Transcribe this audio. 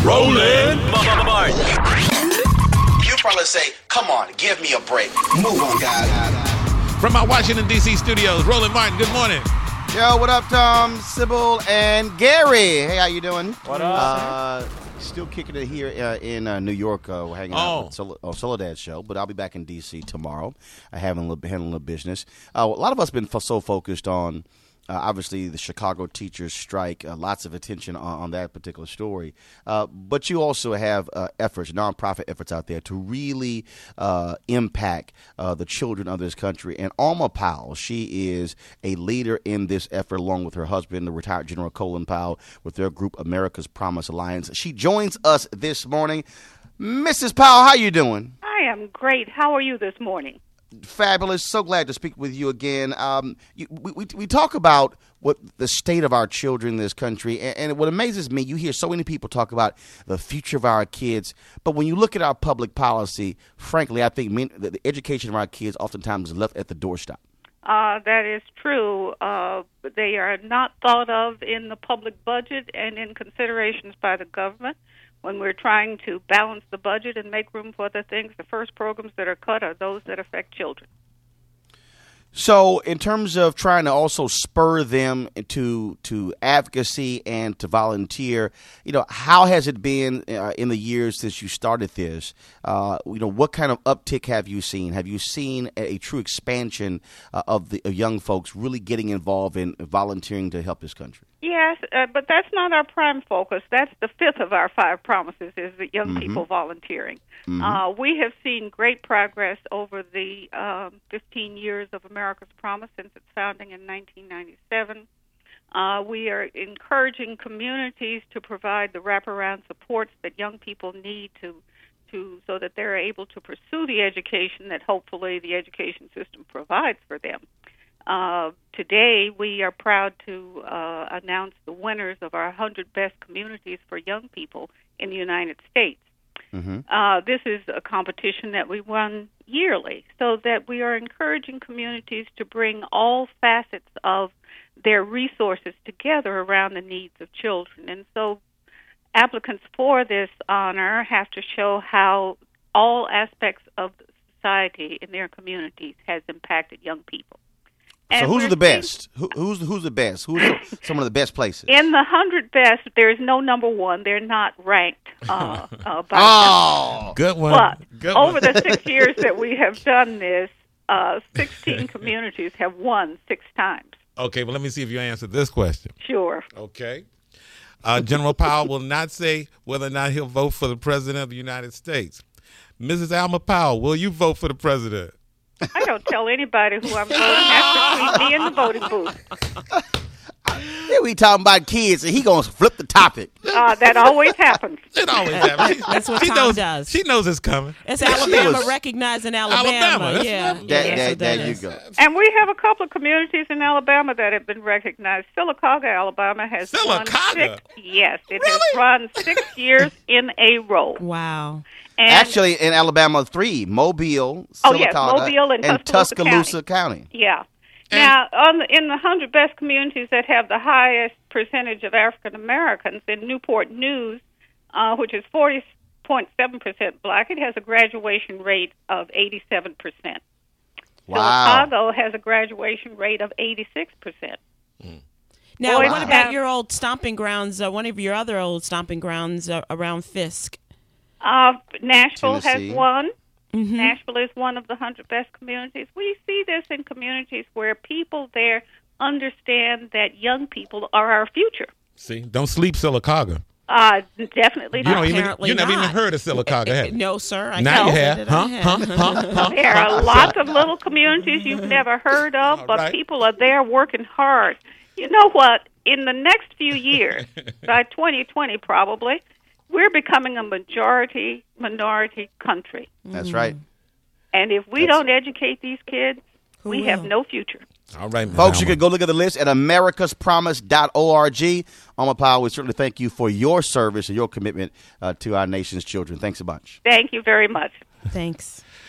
Roland Martin. You probably say, come on, give me a break. Move on, guys. From our Washington, D.C. studios, Roland Martin, good morning. Yo, what up, Tom, Sybil, and Gary? Hey, how you doing? What up? Still kicking it here in New York. We're hanging out with Soledad's show, but I'll be back in D.C. tomorrow. Handling a little business. A lot of us have been so focused on, obviously, the Chicago teachers strike. Lots of attention on that particular story. But you also have efforts, nonprofit efforts out there to really impact the children of this country. And Alma Powell, she is a leader in this effort, along with her husband, the retired General Colin Powell, with their group, America's Promise Alliance. She joins us this morning. Mrs. Powell, how you doing? I am great. How are you this morning? Fabulous. So glad to speak with you again. We talk about what the state of our children in this country, and what amazes me, you hear so many people talk about the future of our kids, but when you look at our public policy, frankly, I think the education of our kids oftentimes is left at the doorstep. That is true. They are not thought of in the public budget and in considerations by the government. When we're trying to balance the budget and make room for other things, the first programs that are cut are those that affect children. So in terms of trying to also spur them to advocacy and to volunteer, how has it been in the years since you started this? What kind of uptick have you seen? Have you seen a true expansion of young folks really getting involved in volunteering to help this country? Yes, but that's not our prime focus. That's the fifth of our 5 promises, is the young people volunteering. We have seen great progress over the 15 years of America's Promise since its founding in 1997. We are encouraging communities to provide the wraparound supports that young people need so that they're able to pursue the education that hopefully the education system provides for them. Today, we are proud to announce the winners of our 100 Best Communities for Young People in the United States. This is a competition that we run yearly, so that we are encouraging communities to bring all facets of their resources together around the needs of children. And so applicants for this honor have to show how all aspects of society in their communities has impacted young people. So who's the best? Who's the best? Who's some of the best places? In the 100 best, there's no number one. They're not ranked. Good one. But Good over one. the 6 years that we have done this, 16 communities have won 6 times. Okay, well, let me see if you answered this question. Sure. Okay. General Powell will not say whether or not he'll vote for the President of the United States. Mrs. Alma Powell, will you vote for the President? I don't tell anybody who I'm voting. That's between me and the voting booth. Yeah, we talking about kids, and he gonna flip the topic. That always happens. It always happens. That's what Tom does. She knows it's coming. It's Alabama recognizing Alabama. That's Yeah. There you go. And we have a couple of communities in Alabama that have been recognized. Sylacauga, Alabama has won Sylacauga? 6. Yes, it has run 6 years in a row. Wow. And Actually, in Alabama, 3: Mobile, Sylacauga, Mobile and Tuscaloosa County. Yeah. Now, in the 100 best communities that have the highest percentage of African Americans, in Newport News, which is 40.7% black, it has a graduation rate of 87%. Wow. Sylacauga has a graduation rate of 86%. Now, Boy, what about your old stomping grounds, one of your other old stomping grounds around Fisk? Nashville Tennessee. has won. Nashville is one of the 100 best communities. We see this in communities where people there understand that young people are our future. See, don't sleep Sylacauga. Definitely You not. don't Apparently you never even not. heard of Sylacauga, have you? No, sir. I Now can't you say have. that I have. There are lots of little communities you've never heard of, All but right. people are there working hard. You know what? In the next few years, by 2020 probably, we're becoming a minority country. That's right. And if we don't educate these kids, we have will? no future. All right, Ms. Folks, you Alma. can go look at the list at americaspromise.org. Alma Powell, we certainly thank you for your service and your commitment to our nation's children. Thanks a bunch. Thank you very much. Thanks.